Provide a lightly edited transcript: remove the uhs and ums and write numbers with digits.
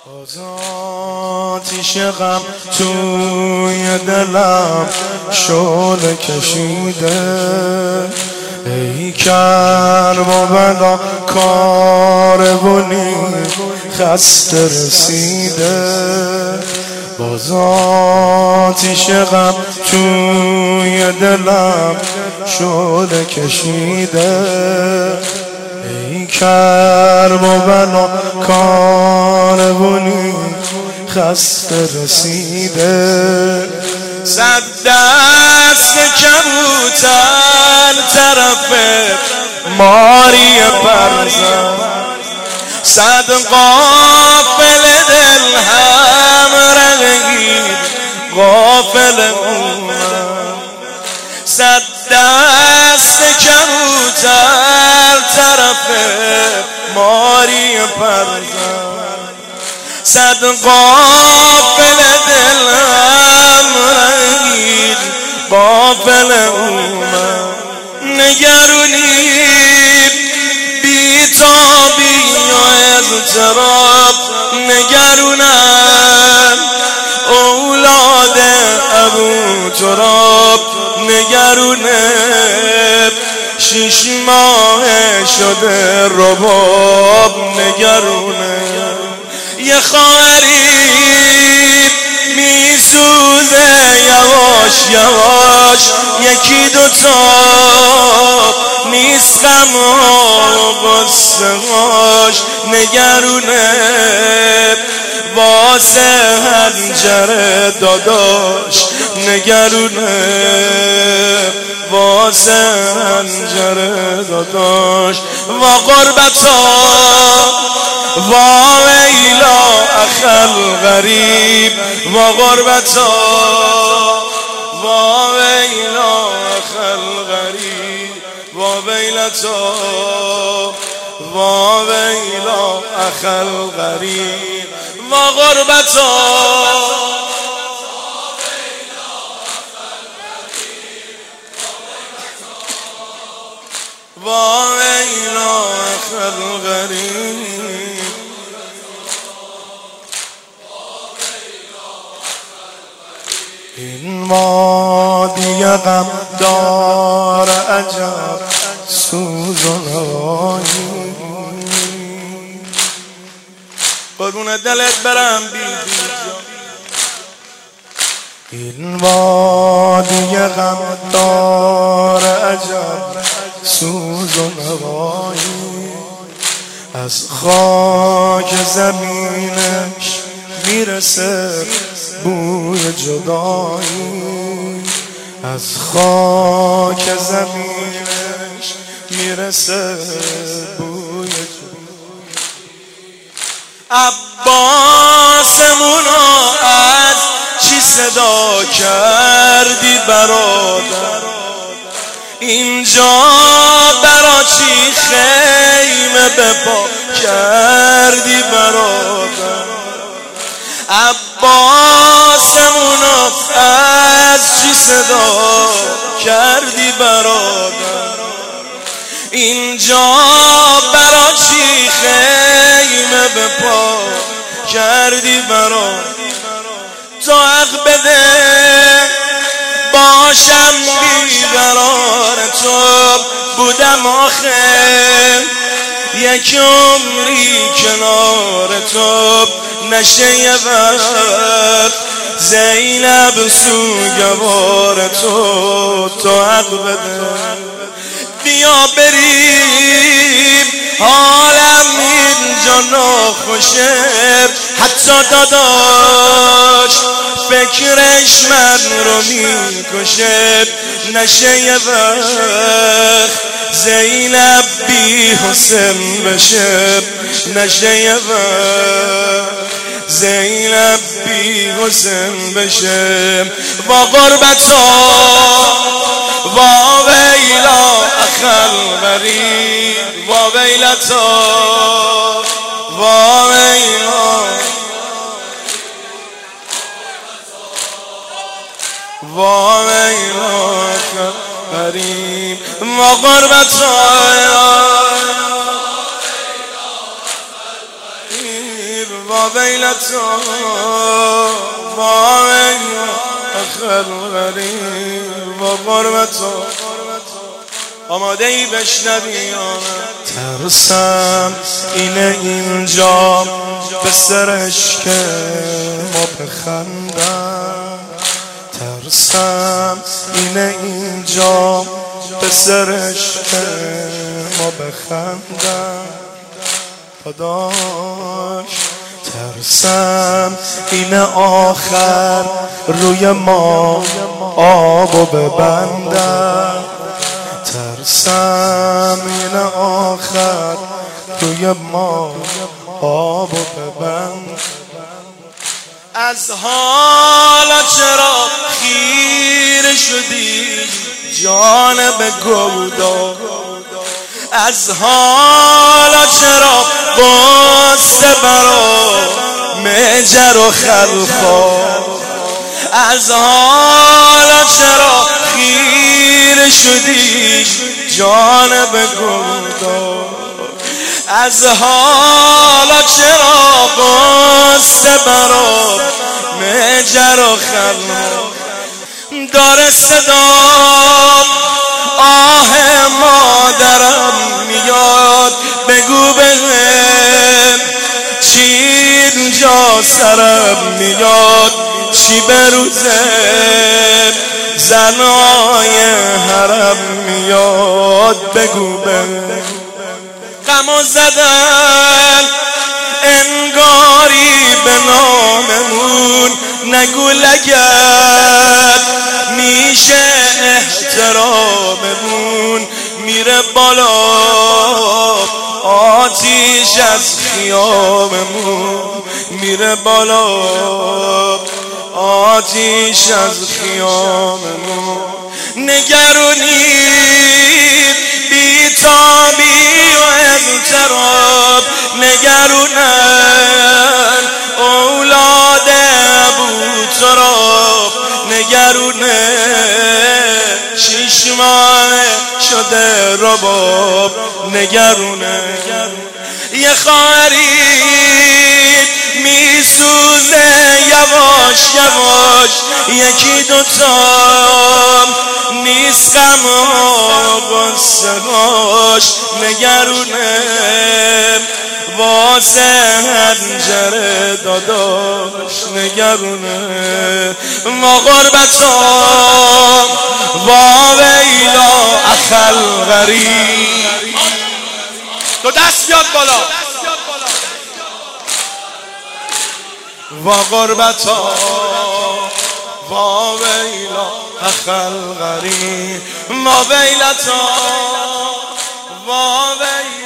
باز آتیش غم توی دلم شعله کشیده، ای کربلا کاروانی خسته رسیده. باز آتیش غم توی دلم شعله کشیده، ای کربلا کاروانی خسته رسیده. صد دست کبوتر طرف ماری پرزن، صد قافل دل هم رنگید غافل اومد. صد دست کبوتر طرف ماری پرزن، صد قافل دل هم رنگید غافل اومد. نگرونی بیتابی و اضطراب نگرونن اولاد ابو تراب، نگرونه 6 ماه شده رباب، نگرونه یه خواهری میسوزه یواش یواش، یکی دوتا نیست غم‌ها و غصه‌هاش، نگرونه واسه حنجره داداش، نگرونه واسه حنجره داداش. و غربتا و ویلا اخل غریب، و غربتا و ویلا اخل غریب، و ویلتا و ویلا اخل غریب، و غربتا و ویلا اخل غریب. این وادی غم دار عجب سوز و نوایی، قربون دلت برم بیبی جان. این وادی غم دار عجب سوز و نوایی، از خاک زمینش میرسه بوی جدایی، از خاک زمینش میرسه بوی جدایی. عباسمونو از چی صدا کردی برادر، اینجا برا چی خیمه بپا کردی برادر. عباسمونو از چی صدا کردی برادر، اینجا برا چی خیمه بپا کردی برادر. تو حق بده باشم بیقرار تو بودم آخر، یک عمری کنار تو نشه یه وقت زینب سوگوار تو حق بده. بیا بریم حالم اینجا ناخوشه، حتی داداش فکرش من رو میکشه، نشه یه وقت زینب بی حسن بشه، نشه یه وقت زینب بی حسن بشه. و غربتا و ویلا اخل غریب، و ویلتا و ویلا و ویلا اخل غریب، و غربتا و ویلتا و اخر غریب و غربتا. آماده ای بشنوی ترسم اینه اینجا به سرش که ما بخندم، ترسم اینه اینجا به سرش که ما بخندم داداش، ترسم اینه آخر روی ما آبو ببندم، ترسم اینه آخر روی ما آبو ببند. از حالا چرا خیره شدی جانب گودا، از حالا چرا قصه برا مجر و خلخال، از حالا چرا خیره شدی جانب گودا، از حالا چرا قصه برا مجر و خلخال. داره صدا آه مادرم میاد، بگو بهم چی اینجا سرم میاد، چی بروزم زنای حرم میاد، بگو بهم غمو زدن انگاری به ناممون، نگو لگد میشه احتراممون، میره بالا آتیش از خیاممون، میره بالا آتیش از خیاممون. نگرونید بیتابی و اضطراب، نگرونن اولاد ابوتراب، نگرونه 6 ماه شده رباب، نگرونه یه خواهری میسوزه یواش یواش، یکی دوتا نیست غم و غصه هاش، نگرونه واسه هنجره داداش، نگرونه ما غربتا و ویلا اخل غریب. تو دست بیاد بالا. و غربتا و ویلا اخل غریب، ما ویلتا و ویلا